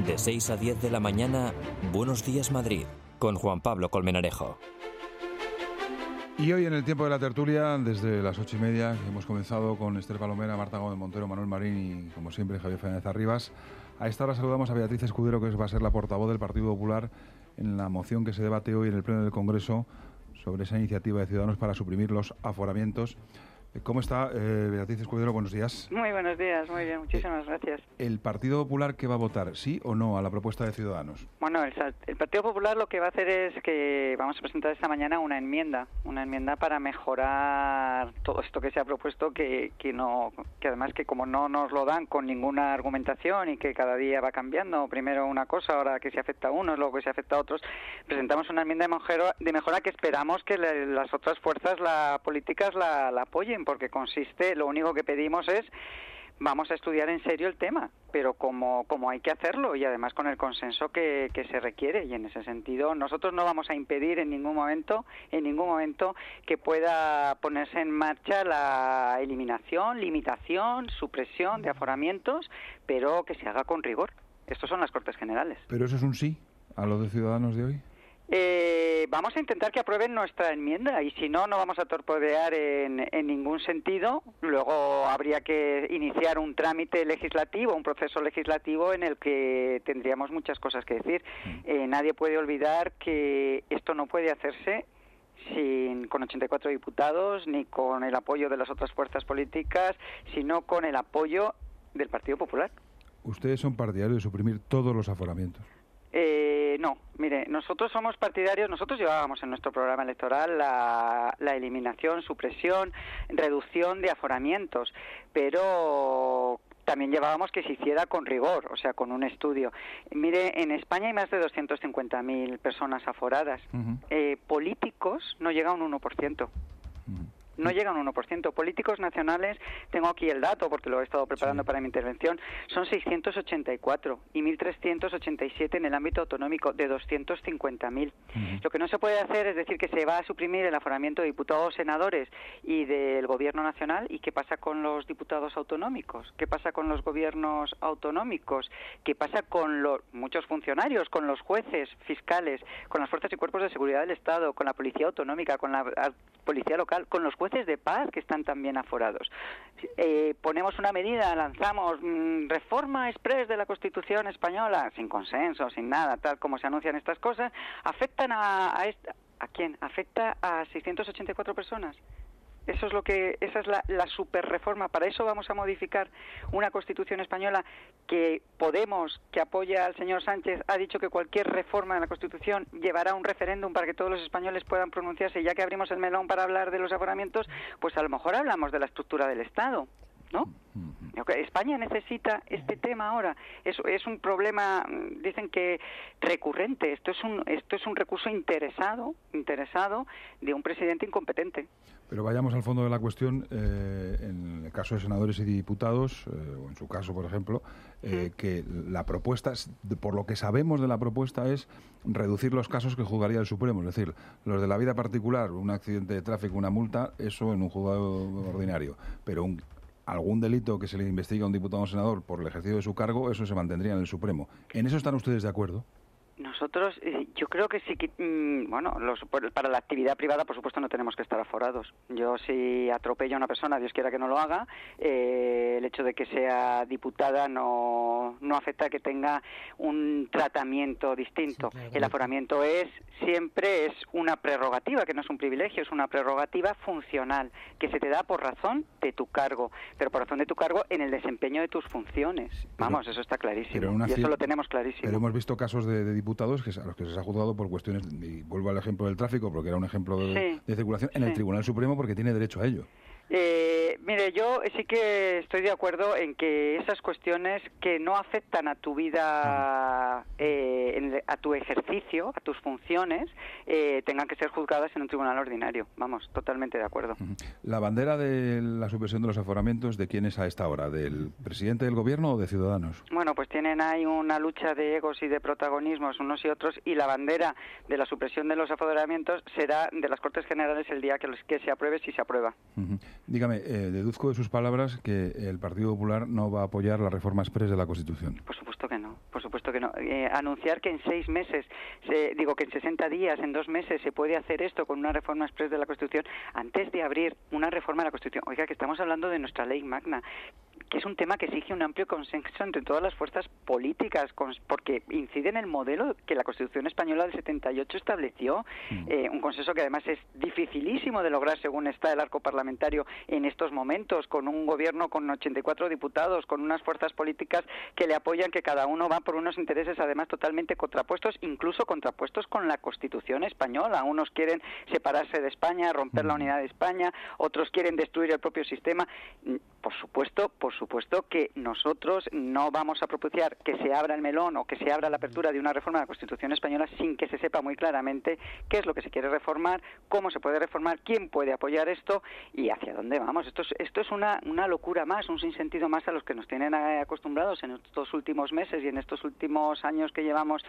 De 6 a 10 de la mañana, Buenos Días Madrid, con Juan Pablo Colmenarejo. Y hoy en el tiempo de la tertulia, desde las 8:30, hemos comenzado con Esther Palomera, Marta Gómez Montero, Manuel Marín y, como siempre, Javier Fernández Arribas. A esta hora saludamos a Beatriz Escudero, que va a ser la portavoz del Partido Popular en la moción que se debate hoy en el Pleno del Congreso sobre esa iniciativa de Ciudadanos para suprimir los aforamientos. ¿Cómo está, Beatriz Escudero? Buenos días. Muy buenos días, muy bien, muchísimas gracias. ¿El Partido Popular qué va a votar, sí o no, a la propuesta de Ciudadanos? Bueno, el Partido Popular lo que va a hacer es que vamos a presentar esta mañana una enmienda para mejorar todo esto que se ha propuesto, que además que como no nos lo dan con ninguna argumentación y que cada día va cambiando, primero una cosa, ahora que se afecta a unos, luego que se afecta a otros, presentamos una enmienda de mejora que esperamos que las otras fuerzas políticas la apoyen, porque consiste, lo único que pedimos es vamos a estudiar en serio el tema, pero como hay que hacerlo y además con el consenso que se requiere, y en ese sentido nosotros no vamos a impedir en ningún momento que pueda ponerse en marcha la eliminación, limitación, supresión de aforamientos, pero que se haga con rigor. Estos son las Cortes Generales. ¿Pero eso es un sí a lo de Ciudadanos de hoy? Vamos a intentar que aprueben nuestra enmienda y si no, no vamos a torpedear en ningún sentido. Luego habría que iniciar un trámite legislativo, un proceso legislativo en el que tendríamos muchas cosas que decir. Nadie puede olvidar que esto no puede hacerse con 84 diputados ni con el apoyo de las otras fuerzas políticas, sino con el apoyo del Partido Popular. ¿Ustedes son partidarios de suprimir todos los aforamientos? No, mire, nosotros somos partidarios, nosotros llevábamos en nuestro programa electoral la eliminación, supresión, reducción de aforamientos, pero también llevábamos que se hiciera con rigor, o sea, con un estudio. Mire, en España hay más de 250.000 personas aforadas. Políticos no llega a un 1%. No llega a un 1%. Políticos nacionales, tengo aquí el dato porque lo he estado preparando para mi intervención, son 684 y 1.387 en el ámbito autonómico de 250.000. Lo que no se puede hacer es decir que se va a suprimir el aforamiento de diputados, senadores y del Gobierno nacional. ¿Y qué pasa con los diputados autonómicos? ¿Qué pasa con los gobiernos autonómicos? ¿Qué pasa con muchos funcionarios, con los jueces, fiscales, con las fuerzas y cuerpos de seguridad del Estado, con la policía autonómica, con la policía local, con los jueces de paz que están también aforados? Ponemos una medida, lanzamos reforma express de la Constitución española, sin consenso, sin nada, tal como se anuncian estas cosas, afectan ¿a quién? Afecta a 684 personas. Esa es la superreforma. Para eso vamos a modificar una Constitución española que Podemos, que apoya al señor Sánchez, ha dicho que cualquier reforma de la Constitución llevará un referéndum para que todos los españoles puedan pronunciarse. Ya que abrimos el melón para hablar de los aforamientos, pues a lo mejor hablamos de la estructura del Estado, ¿no? España necesita este tema ahora. Es un problema, dicen que recurrente. Esto es un recurso interesado de un presidente incompetente. Pero vayamos al fondo de la cuestión. En el caso de senadores y diputados, o en su caso, por ejemplo, que la propuesta, por lo que sabemos de la propuesta, es reducir los casos que juzgaría el Supremo. Es decir, los de la vida particular, un accidente de tráfico, una multa, eso en un juzgado ordinario. Pero algún delito que se le investigue a un diputado o senador por el ejercicio de su cargo, eso se mantendría en el Supremo. ¿En eso están ustedes de acuerdo? Nosotros, yo creo que sí que, para la actividad privada, por supuesto, no tenemos que estar aforados. Yo, si atropello a una persona, Dios quiera que no lo haga, el hecho de que sea diputada no afecta a que tenga un tratamiento distinto. Sí, claro. El aforamiento siempre es una prerrogativa, que no es un privilegio, es una prerrogativa funcional, que se te da por razón de tu cargo, pero por razón de tu cargo en el desempeño de tus funciones. Vamos, eso está clarísimo, y eso lo tenemos clarísimo. Pero hemos visto casos de diputados a los que se les ha juzgado por cuestiones, y vuelvo al ejemplo del tráfico, porque era un ejemplo de circulación, en el Tribunal Supremo, porque tiene derecho a ello. Mire, yo sí que estoy de acuerdo en que esas cuestiones que no afectan a tu vida, a tu ejercicio, a tus funciones, tengan que ser juzgadas en un tribunal ordinario. Vamos, totalmente de acuerdo. ¿La bandera de la supresión de los aforamientos de quién es a esta hora? ¿Del presidente del gobierno o de Ciudadanos? Bueno, pues tienen ahí una lucha de egos y de protagonismos unos y otros, y la bandera de la supresión de los aforamientos será de las Cortes Generales el día que se apruebe, si se aprueba. Dígame, deduzco de sus palabras que el Partido Popular no va a apoyar la reforma express de la Constitución. Por supuesto que no, por supuesto que no. anunciar que en 6 meses, que en 60 días, en 2 meses se puede hacer esto con una reforma express de la Constitución, antes de abrir una reforma de la Constitución. Oiga, que estamos hablando de nuestra ley magna, que es un tema que exige un amplio consenso entre todas las fuerzas políticas, porque incide en el modelo que la Constitución española del 78 estableció, un consenso que además es dificilísimo de lograr según está el arco parlamentario en estos momentos, con un gobierno con 84 diputados, con unas fuerzas políticas que le apoyan, que cada uno va por unos intereses además totalmente contrapuestos, incluso contrapuestos con la Constitución española. Unos quieren separarse de España, romper la unidad de España, otros quieren destruir el propio sistema. Por supuesto que nosotros no vamos a propiciar que se abra el melón o que se abra la apertura de una reforma de la Constitución española sin que se sepa muy claramente qué es lo que se quiere reformar, cómo se puede reformar, quién puede apoyar esto y hacia dónde vamos. Esto es una locura más, un sinsentido más a los que nos tienen acostumbrados en estos últimos meses y en estos últimos años que llevamos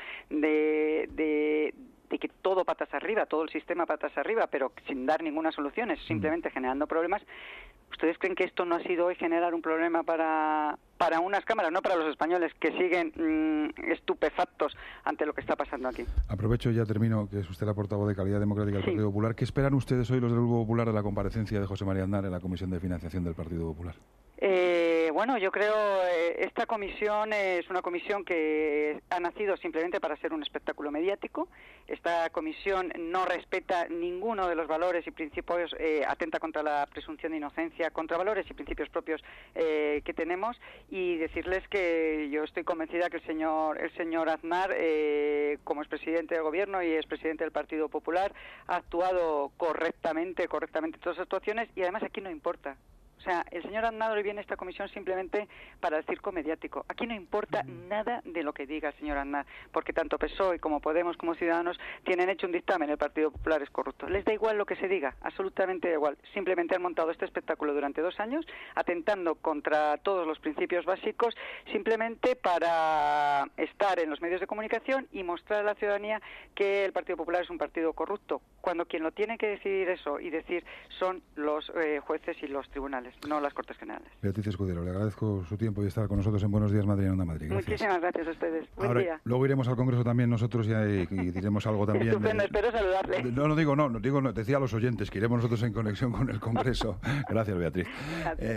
de que todo patas arriba, todo el sistema patas arriba, pero sin dar ninguna solución, es simplemente generando problemas. ¿Ustedes creen que esto no ha sido hoy generar un problema para unas cámaras, no para los españoles, que siguen estupefactos ante lo que está pasando aquí? Aprovecho y ya termino, que es usted la portavoz de Calidad Democrática del Partido Popular. ¿Qué esperan ustedes hoy, los del Grupo Popular, de la comparecencia de José María Aznar en la Comisión de Financiación del Partido Popular? Bueno, yo creo esta comisión es una comisión que ha nacido simplemente para ser un espectáculo mediático. Esta comisión no respeta ninguno de los valores y principios, atenta contra la presunción de inocencia, contra valores y principios propios que tenemos, y decirles que yo estoy convencida que el señor Aznar, como es presidente del Gobierno y es presidente del Partido Popular, ha actuado correctamente en todas las actuaciones, y además aquí no importa. O sea, el señor Aznar viene a esta comisión simplemente para el circo mediático. Aquí no importa nada de lo que diga el señor Aznar, porque tanto PSOE como Podemos como Ciudadanos tienen hecho un dictamen, el Partido Popular es corrupto. Les da igual lo que se diga, absolutamente da igual. Simplemente han montado este espectáculo durante 2 años, atentando contra todos los principios básicos, simplemente para estar en los medios de comunicación y mostrar a la ciudadanía que el Partido Popular es un partido corrupto, cuando quien lo tiene que decidir eso y decir son los jueces y los tribunales, no las Cortes Generales. Beatriz Escudero, le agradezco su tiempo y estar con nosotros en Buenos Días Madrid, en Onda Madrid. Gracias. Muchísimas gracias a ustedes. Buen día. Luego iremos al Congreso también nosotros y diremos algo también. Estupendo, espero saludarle. No, decía a los oyentes que iremos nosotros en conexión con el Congreso. Gracias, Beatriz.